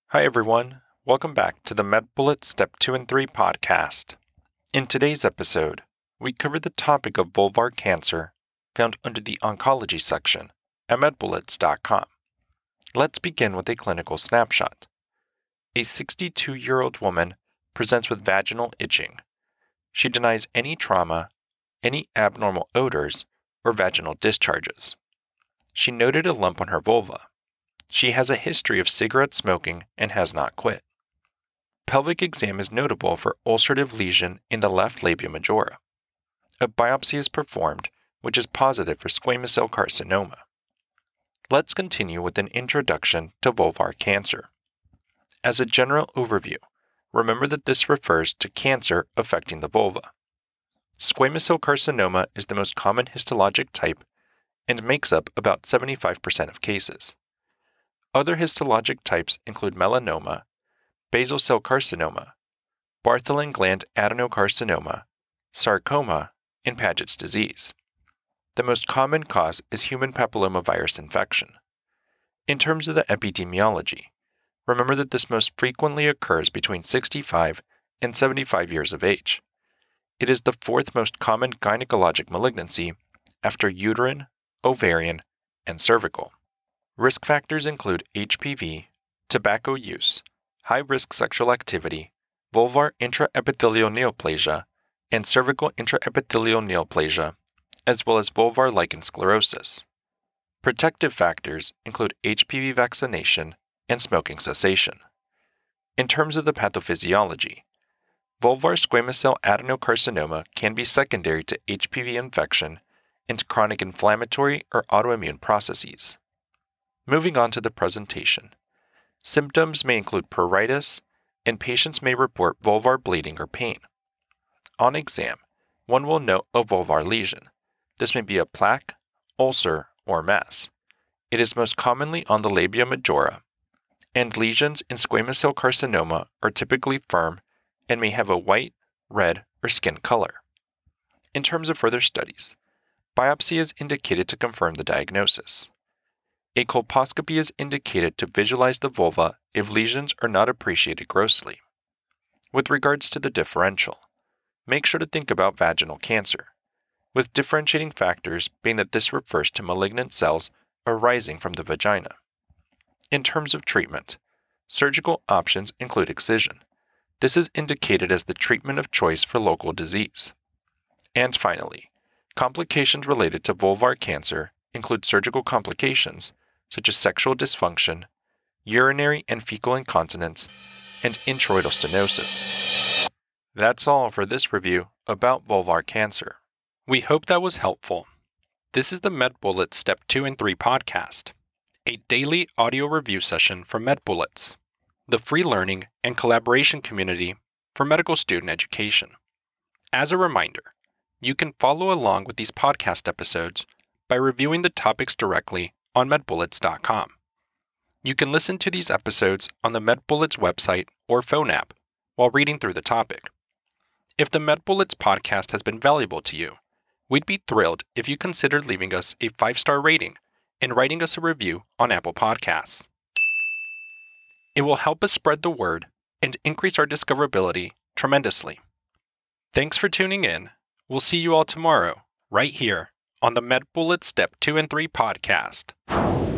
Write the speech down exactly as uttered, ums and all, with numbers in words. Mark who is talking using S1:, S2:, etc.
S1: Hi everyone, welcome back to the MedBullets Step two and three podcast. In today's episode, we cover the topic of vulvar cancer found under the oncology section at med bullets dot com. Let's begin with a clinical snapshot. A sixty-two-year-old woman presents with vaginal itching. She denies any trauma, any abnormal odors, or vaginal discharges. She noted a lump on her vulva. She has a history of cigarette smoking and has not quit. Pelvic exam is notable for ulcerative lesion in the left labia majora. A biopsy is performed, which is positive for squamous cell carcinoma. Let's continue with an introduction to vulvar cancer. As a general overview, remember that this refers to cancer affecting the vulva. Squamous cell carcinoma is the most common histologic type and makes up about seventy-five percent of cases. Other histologic types include melanoma, basal cell carcinoma, Bartholin gland adenocarcinoma, sarcoma, and Paget's disease. The most common cause is human papillomavirus infection. In terms of the epidemiology, remember that this most frequently occurs between sixty-five and seventy-five years of age. It is the fourth most common gynecologic malignancy after uterine, ovarian, and cervical. Risk factors include H P V, tobacco use, high-risk sexual activity, vulvar intraepithelial neoplasia, and cervical intraepithelial neoplasia, as well as vulvar lichen sclerosis. Protective factors include H P V vaccination and smoking cessation. In terms of the pathophysiology, vulvar squamous cell adenocarcinoma can be secondary to H P V infection and chronic inflammatory or autoimmune processes. Moving on to the presentation. Symptoms may include pruritus, and patients may report vulvar bleeding or pain. On exam, one will note a vulvar lesion. This may be a plaque, ulcer, or mass. It is most commonly on the labia majora, and lesions in squamous cell carcinoma are typically firm and may have a white, red, or skin color. In terms of further studies, biopsy is indicated to confirm the diagnosis. A colposcopy is indicated to visualize the vulva if lesions are not appreciated grossly. With regards to the differential, make sure to think about vaginal cancer, with differentiating factors being that this refers to malignant cells arising from the vagina. In terms of treatment, surgical options include excision. This is indicated as the treatment of choice for local disease. And finally, complications related to vulvar cancer include surgical complications such as sexual dysfunction, urinary and fecal incontinence, and introital stenosis. That's all for this review about vulvar cancer. We hope that was helpful. This is the MedBullets Step two and three podcast, a daily audio review session from MedBullets, the free learning and collaboration community for medical student education. As a reminder, you can follow along with these podcast episodes by reviewing the topics directly on med bullets dot com. You can listen to these episodes on the MedBullets website or phone app while reading through the topic. If the MedBullets podcast has been valuable to you, we'd be thrilled if you considered leaving us a five-star rating and writing us a review on Apple Podcasts. It will help us spread the word and increase our discoverability tremendously. Thanks for tuning in. We'll see you all tomorrow, right here, on the MedBullets Step two and three podcast.